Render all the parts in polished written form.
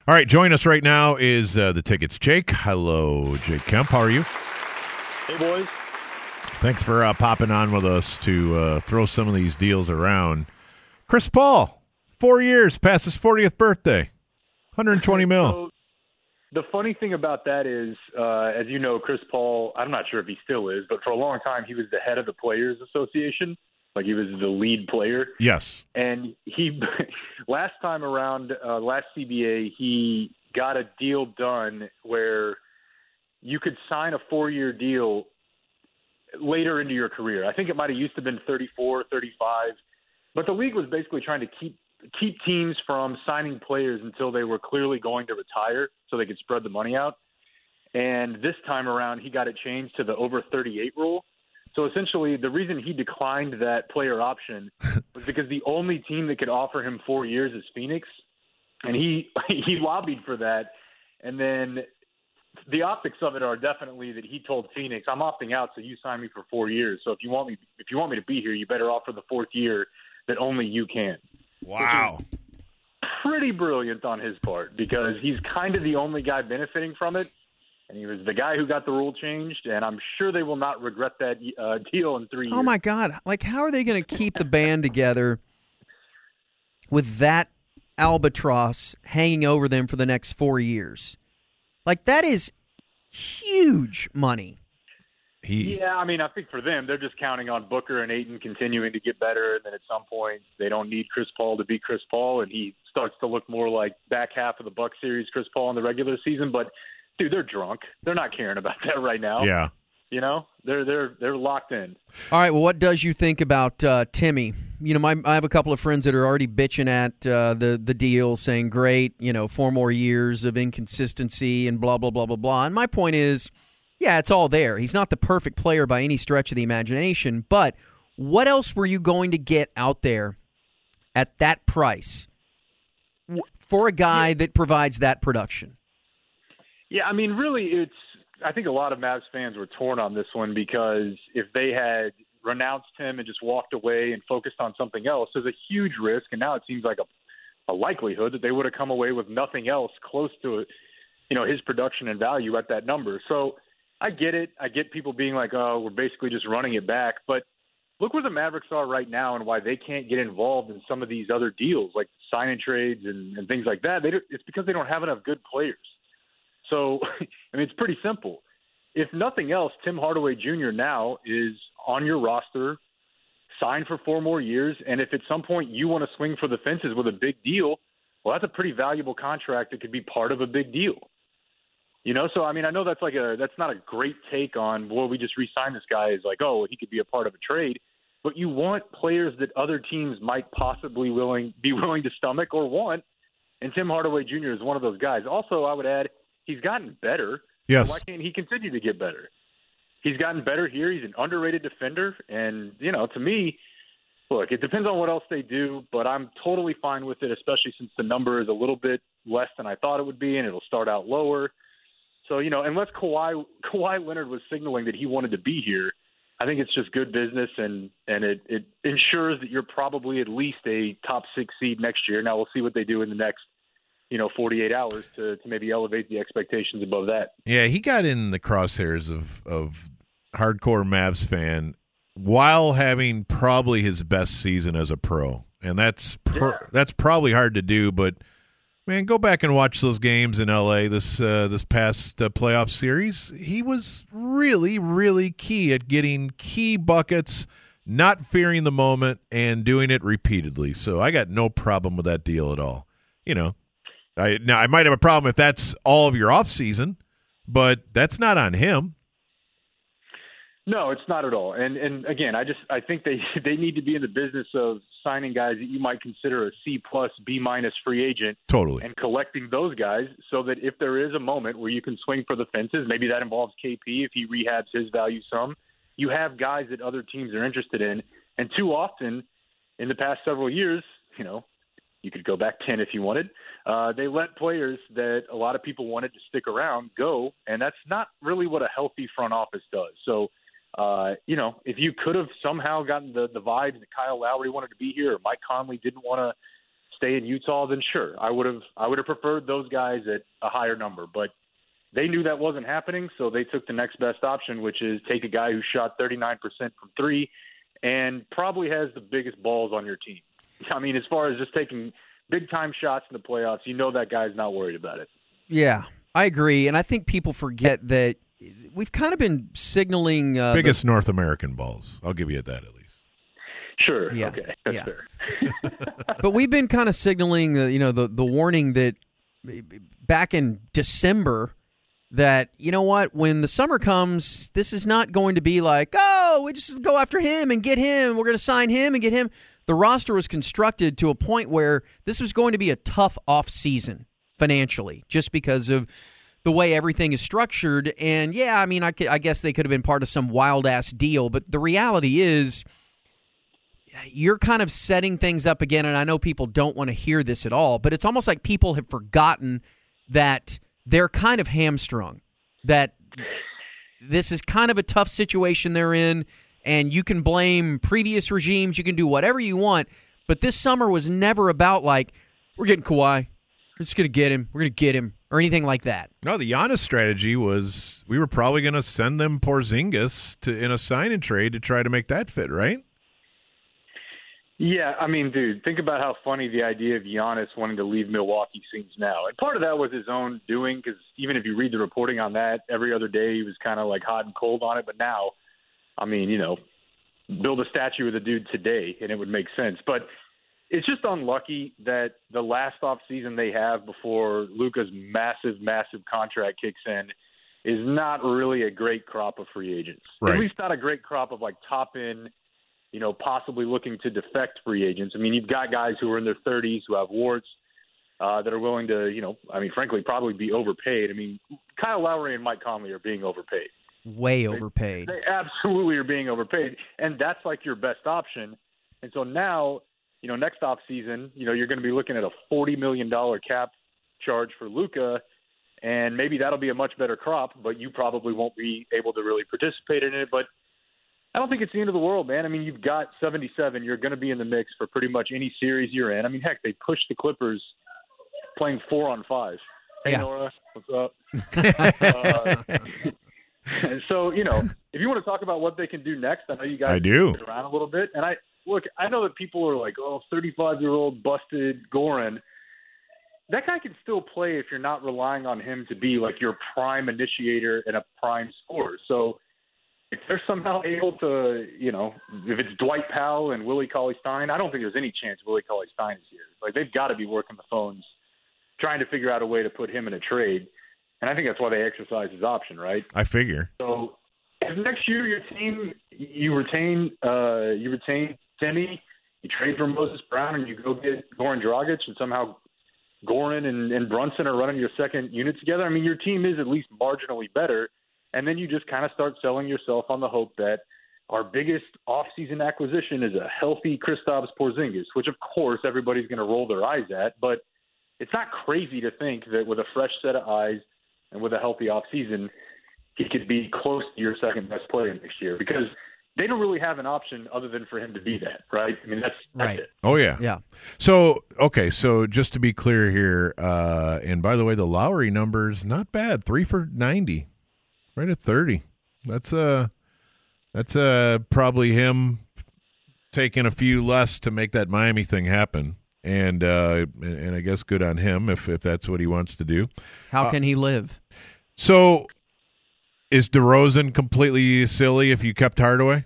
All right, join us right now is the Tickets Jake. Hello, Jake Kemp. How are you? Hey, boys. Thanks for popping on with us to throw some of these deals around. Chris Paul, 4 years past his 40th birthday, $120 million. So, the funny thing about that is, as you know, Chris Paul, I'm not sure if he still is, but for a long time he was the head of the Players Association. Like he was the lead player. Yes. And he, last time around, last CBA, he got a deal done where you could sign a 4-year deal later into your career. I think it might have used to have been 34, 35. But the league was basically trying to keep teams from signing players until they were clearly going to retire so they could spread the money out. And this time around, he got it changed to the over 38 rule. So essentially, the reason he declined that player option was because the only team that could offer him 4 years is Phoenix, and he lobbied for that. And then the optics of it are definitely that he told Phoenix, "I'm opting out, so you sign me for 4 years. So if you want me to be here, you better offer the 4th year that only you can." Wow. Pretty brilliant on his part because he's kind of the only guy benefiting from it. And he was the guy who got the rule changed, and I'm sure they will not regret that deal in 3 years. Oh, my God. Like, how are they going to keep the band together with that albatross hanging over them for the next 4 years? Like, that is huge money. Yeah, I mean, I think for them, they're just counting on Booker and Ayton continuing to get better, and then at some point they don't need Chris Paul to be Chris Paul, and he starts to look more like back half of the Bucks series Chris Paul in the regular season. But dude, they're drunk. They're not caring about that right now. Yeah. You know, they're locked in. All right, well, what does you think about Timmy? You know, I have a couple of friends that are already bitching at the deal, saying, great, 4 more years of inconsistency and blah, blah, blah, blah, blah. And my point is, yeah, it's all there. He's not the perfect player by any stretch of the imagination, but what else were you going to get out there at that price for a guy that provides that production? Yeah, I mean, really, I think a lot of Mavs fans were torn on this one because if they had renounced him and just walked away and focused on something else, there's a huge risk, and now it seems like a likelihood that they would have come away with nothing else close to, his production and value at that number. So I get it. I get people being like, oh, we're basically just running it back. But look where the Mavericks are right now and why they can't get involved in some of these other deals like sign-in trades and things like that. It's because they don't have enough good players. So, I mean, it's pretty simple. If nothing else, Tim Hardaway Jr. now is on your roster, signed for 4 more years, and if at some point you want to swing for the fences with a big deal, well, that's a pretty valuable contract that could be part of a big deal. So, I mean, I know that's not a great take on, well, we just re-signed this guy as like, oh, he could be a part of a trade. But you want players that other teams might possibly be willing to stomach or want, and Tim Hardaway Jr. is one of those guys. Also, I would add, he's gotten better. Yes. Why can't he continue to get better? He's gotten better here. He's an underrated defender. And, to me, look, it depends on what else they do, but I'm totally fine with it, especially since the number is a little bit less than I thought it would be, and it'll start out lower. So, unless Kawhi Leonard was signaling that he wanted to be here, I think it's just good business, and it ensures that you're probably at least a top 6 seed next year. Now we'll see what they do in the next 48 hours to maybe elevate the expectations above that. Yeah, he got in the crosshairs of hardcore Mavs fan while having probably his best season as a pro. And that's probably hard to do, but man, go back and watch those games in LA this past playoff series. He was really, really key at getting key buckets, not fearing the moment, and doing it repeatedly. So I got no problem with that deal at all. Now, I might have a problem if that's all of your offseason, but that's not on him. No, it's not at all. And again, I think they need to be in the business of signing guys that you might consider a C+, B- free agent. Totally. And collecting those guys so that if there is a moment where you can swing for the fences, maybe that involves KP if he rehabs his value some, you have guys that other teams are interested in. And too often in the past several years, you could go back 10 if you wanted. They let players that a lot of people wanted to stick around go, and that's not really what a healthy front office does. So, if you could have somehow gotten the vibes that Kyle Lowry wanted to be here or Mike Conley didn't want to stay in Utah, then sure, I would have preferred those guys at a higher number. But they knew that wasn't happening, so they took the next best option, which is take a guy who shot 39% from three and probably has the biggest balls on your team. I mean, as far as just taking big-time shots in the playoffs, you know that guy's not worried about it. Yeah, I agree. And I think people forget that we've kind of been signaling biggest North American balls. I'll give you that at least. Sure. Yeah. Okay. That's fair. But we've been kind of signaling, the warning that back in December that, you know what, when the summer comes, this is not going to be like, oh, we just go after him and get him. We're going to sign him and get him. The roster was constructed to a point where this was going to be a tough off season financially, just because of the way everything is structured. And yeah, I mean, I guess they could have been part of some wild ass deal, but the reality is you're kind of setting things up again. And I know people don't want to hear this at all, but it's almost like people have forgotten that they're kind of hamstrung, that this is kind of a tough situation they're in. And you can blame previous regimes. You can do whatever you want. But this summer was never about like, we're getting Kawhi. We're just going to get him. We're going to get him. Or anything like that. No, the Giannis strategy was we were probably going to send them Porzingis in a sign and trade to try to make that fit, right? Yeah, I mean, dude, think about how funny the idea of Giannis wanting to leave Milwaukee seems now. And part of that was his own doing, because even if you read the reporting on that, every other day he was kind of like hot and cold on it. But now, I mean, build a statue of the dude today and it would make sense. But it's just unlucky that the last offseason they have before Luka's massive, massive contract kicks in is not really a great crop of free agents. Right. At least not a great crop of like top end, possibly looking to defect free agents. I mean, you've got guys who are in their 30s who have warts that are willing to, frankly, probably be overpaid. I mean, Kyle Lowry and Mike Conley are being overpaid. Way overpaid. They absolutely are being overpaid, and that's like your best option. And so now, next offseason, you're going to be looking at a $40 million cap charge for Luka, and maybe that'll be a much better crop, but you probably won't be able to really participate in it. But I don't think it's the end of the world, man. I mean, you've got 77. You're going to be in the mix for pretty much any series you're in. I mean, heck, they pushed the Clippers playing 4-on-5. Hey, yeah. Nora, what's up? So, if you want to talk about what they can do next, I know you guys do around a little bit. And I know that people are like, 35-year-old busted Goran. That guy can still play if you're not relying on him to be like your prime initiator and a prime scorer. So if they're somehow able to, if it's Dwight Powell and Willie Cauley-Stein, I don't think there's any chance Willie Cauley-Stein is here. Like, they've got to be working the phones, trying to figure out a way to put him in a trade. And I think that's why they exercise his option, right? I figure. So if next year your team, you retain Timmy, you trade for Moses Brown, and you go get Goran Dragic, and somehow Goran and Brunson are running your second unit together, I mean, your team is at least marginally better. And then you just kind of start selling yourself on the hope that our biggest offseason acquisition is a healthy Kristaps Porzingis, which, of course, everybody's going to roll their eyes at. But it's not crazy to think that with a fresh set of eyes and with a healthy offseason, he could be close to your second-best player next year, because they don't really have an option other than for him to be that, right? I mean, that's right. It. Oh, yeah. Yeah. So just to be clear here, and by the way, the Lowry number's not bad, 3 for 90. Right at 30. That's probably him taking a few less to make that Miami thing happen, and I guess good on him if that's what he wants to do. How can he live? So, is DeRozan completely silly if you kept Hardaway?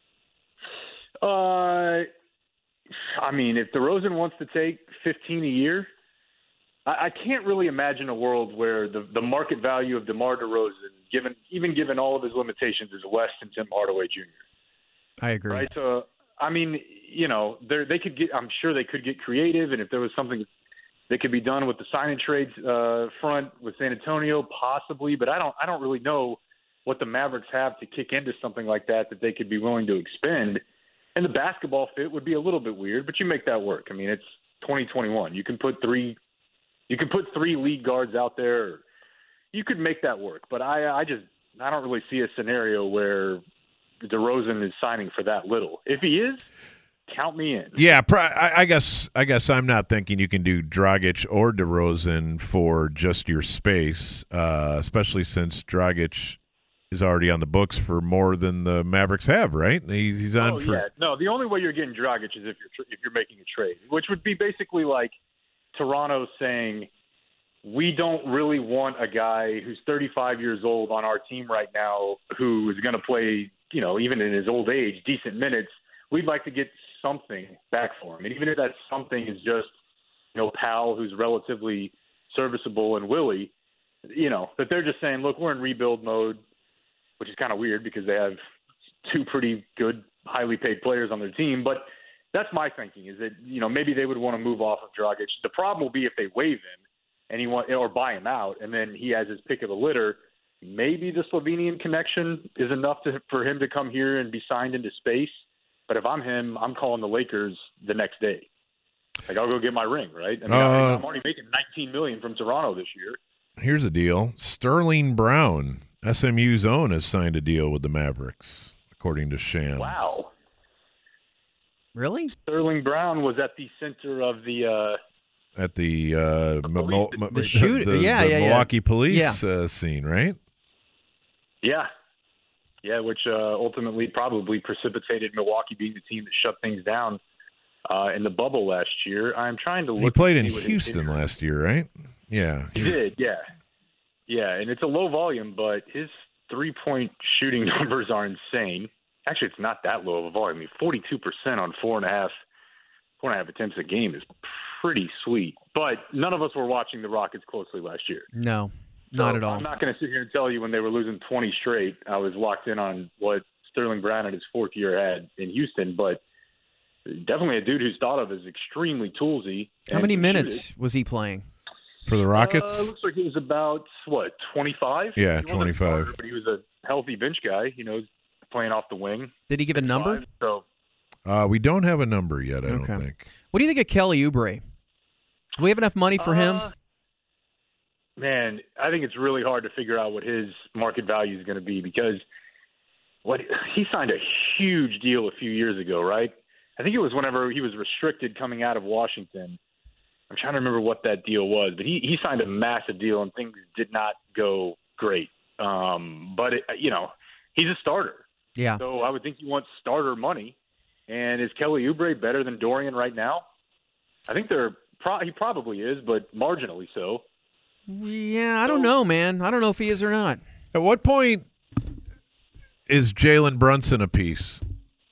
I mean, if DeRozan wants to take $15 a year, I can't really imagine a world where the market value of DeMar DeRozan, given all of his limitations, is less than Tim Hardaway Jr. I agree. Right. So, I mean, they could get. I'm sure they could get creative, and if there was something that could be done with the sign and trades front with San Antonio, possibly. But I don't really know what the Mavericks have to kick into something like that they could be willing to expend. And the basketball fit would be a little bit weird, but you make that work. I mean, it's 2021. You can put three lead guards out there. You could make that work, but I don't really see a scenario where DeRozan is signing for that little. If he is, count me in. Yeah, I guess I'm not thinking you can do Dragic or DeRozan for just your space, especially since Dragic is already on the books for more than the Mavericks have, right? He's on for. Yeah. No, the only way you're getting Dragic is if you're making a trade, which would be basically like Toronto saying, we don't really want a guy who's 35 years old on our team right now who is going to play, even in his old age, decent minutes. We'd like to get something back for him. And even if that something is just, Powell, who's relatively serviceable, and Willie, that they're just saying, look, we're in rebuild mode, which is kind of weird because they have two pretty good, highly paid players on their team. But that's my thinking, is that, maybe they would want to move off of Dragic. The problem will be if they waive him or buy him out, and then he has his pick of the litter. Maybe the Slovenian connection is enough for him to come here and be signed into space. But if I'm him, I'm calling the Lakers the next day. Like, I'll go get my ring, right? I mean, I'm already making $19 million from Toronto this year. Here's the deal: Sterling Brown, SMU's own, has signed a deal with the Mavericks, according to Shams. Wow. Really? Sterling Brown was at the center of the at the Milwaukee police scene, right? Yeah. Yeah, which ultimately probably precipitated Milwaukee being the team that shut things down in the bubble last year. I'm trying to look. He played in Houston last year, right? Yeah. He did, yeah. Yeah, and it's a low volume, but his three-point shooting numbers are insane. Actually, it's not that low of a volume. I mean, 42% on four and a half attempts a game is pretty sweet. But none of us were watching the Rockets closely last year. No, not at all. I'm not going to sit here and tell you when they were losing 20 straight. I was locked in on what Sterling Brown in his fourth year had in Houston, but definitely a dude who's thought of as extremely toolsy. How many minutes was he playing? For the Rockets? Looks like he was about, 25? Yeah, 25. But he was a healthy bench guy, playing off the wing. Did he give a number? So we don't have a number yet, I don't think. What do you think of Kelly Oubre? Do we have enough money for him? Man, I think it's really hard to figure out what his market value is going to be because he signed a huge deal a few years ago, right? I think it was whenever he was restricted coming out of Washington. I'm trying to remember what that deal was, but he signed a massive deal and things did not go great. But he's a starter. Yeah. So I would think he wants starter money. And is Kelly Oubre better than Dorian right now? I think he probably is, but marginally so. Yeah, I don't know, man. I don't know if he is or not. At what point is Jalen Brunson a piece?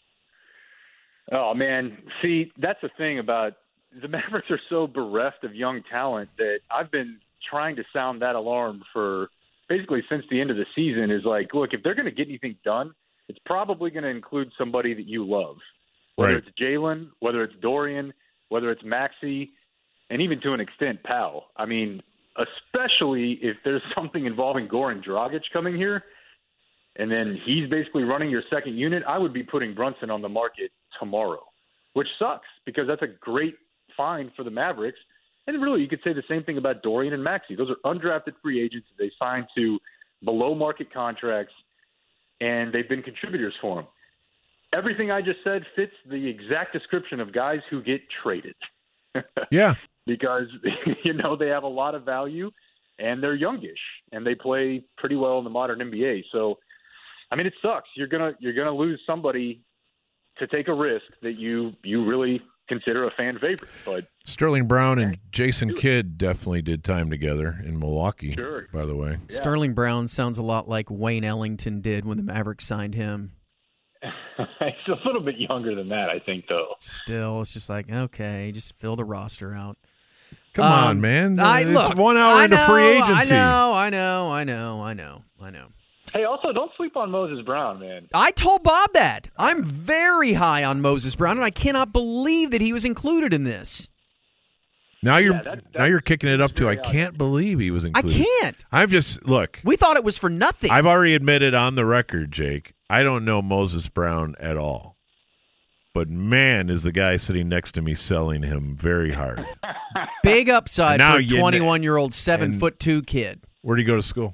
Oh, man. See, that's the thing about the Mavericks are so bereft of young talent that I've been trying to sound that alarm for basically since the end of the season is like, look, if they're going to get anything done, it's probably going to include somebody that you love. Whether it's Jalen, whether it's Dorian, whether it's Maxey, and even to an extent Powell. I mean, especially if there's something involving Goran Dragic coming here, and then he's basically running your second unit, I would be putting Brunson on the market tomorrow, which sucks because that's a great find for the Mavericks. And really, you could say the same thing about Dorian and Maxey. Those are undrafted free agents. They signed to below-market contracts, and they've been contributors for them. Everything I just said fits the exact description of guys who get traded. Yeah. Because, they have a lot of value, and they're youngish, and they play pretty well in the modern NBA. So, I mean, it sucks. You're gonna lose somebody to take a risk that you really consider a fan favorite. But Sterling Brown and Jason Kidd definitely did time together in Milwaukee, by the way. Yeah. Sterling Brown sounds a lot like Wayne Ellington did when the Mavericks signed him. He's a little bit younger than that, I think, though. Still, it's just like, okay, just fill the roster out. Come on, man. Look, 1 hour into free agency. I know. Hey, also, don't sleep on Moses Brown, man. I told Bob that. I'm very high on Moses Brown, and I cannot believe that he was included in this. Now you're kicking it up to I can't believe he was included. I can't. I've just look. We thought it was for nothing. I've already admitted on the record, Jake, I don't know Moses Brown at all. But man, is the guy sitting next to me selling him very hard. Big upside for a 21-year-old 7'2" kid. Where did he go to school?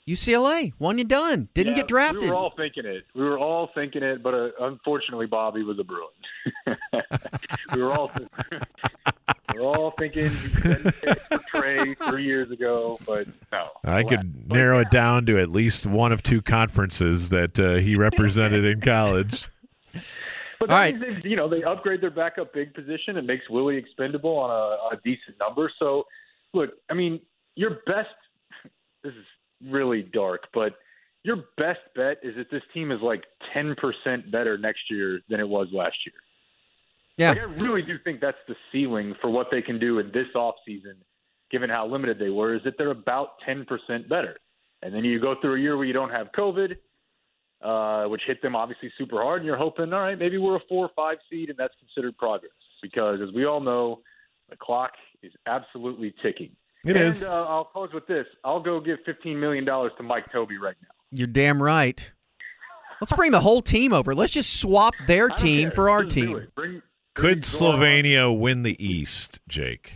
UCLA, one and done. Didn't get drafted. We were all thinking it, but unfortunately, Bobby was a Bruin. we were all thinking for Trey 3 years ago, but no. I could narrow it down to at least one of two conferences that he represented in college. But that means they upgrade their backup big position. It makes Willie expendable on a decent number. So, look, I mean, your best – this is really dark, but your best bet is that this team is like 10% better next year than it was last year. Yeah. Like, I really do think that's the ceiling for what they can do in this offseason, given how limited they were, is that they're about 10% better. And then you go through a year where you don't have COVID, which hit them obviously super hard, and you're hoping, all right, maybe we're a 4 or 5 seed, and that's considered progress. Because as we all know, the clock is absolutely ticking. It is. I'll close with this. I'll go give $15 million to Mike Tobey right now. You're damn right. Let's bring the whole team over. Let's just swap their team for our team. Could Slovenia win the East, Jake?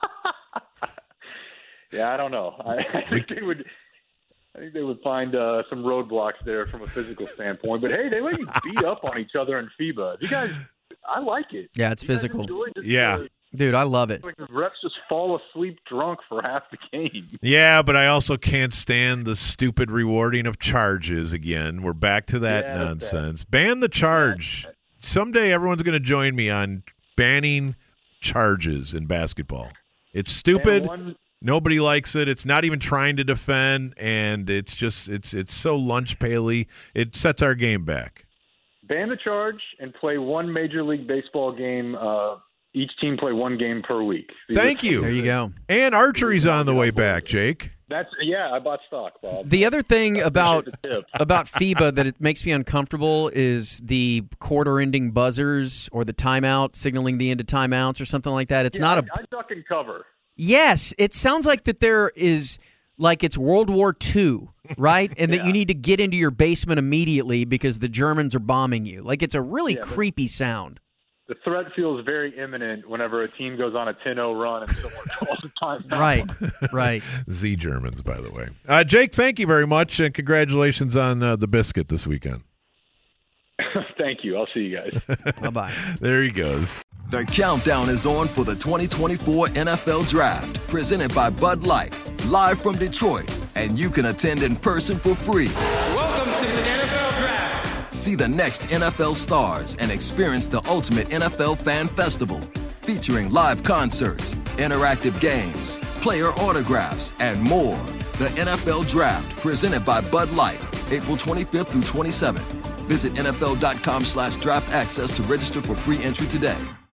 Yeah, I don't know. I think they would find some roadblocks there from a physical standpoint. But hey, they let you beat up on each other in FIBA. You guys, I like it. Yeah, it's physical. Dude, I love it. Like the refs just fall asleep drunk for half the game. Yeah, but I also can't stand the stupid rewarding of charges again. We're back to that nonsense. Ban the charge. Someday everyone's going to join me on banning charges in basketball. It's stupid. Nobody likes it. It's not even trying to defend, and it's just it's so lunch pail-y. It sets our game back. Ban the charge and play one Major League Baseball game. Each team play one game per week. Thank you. There you go. And archery's on the way back, Jake. I bought stock, Bob. The other thing about FIBA that it makes me uncomfortable is the quarter-ending buzzers or the timeout signaling the end of timeouts or something like that. It's not a. I duck and cover. Yes, it sounds like that there is like it's World War II, right? And that you need to get into your basement immediately because the Germans are bombing you. Like it's a really creepy sound. The threat feels very imminent whenever a team goes on a 10-0 run and someone calls a timeout. Right. Z Germans, by the way. Jake, thank you very much, and congratulations on the biscuit this weekend. Thank you. I'll see you guys. Bye-bye. There he goes. The countdown is on for the 2024 NFL Draft, presented by Bud Light, live from Detroit, and you can attend in person for free. Welcome to the NFL Draft. See the next NFL stars and experience the ultimate NFL fan festival, featuring live concerts, interactive games, player autographs, and more. The NFL Draft, presented by Bud Light, April 25th through 27th. Visit NFL.com/draft access to register for free entry today.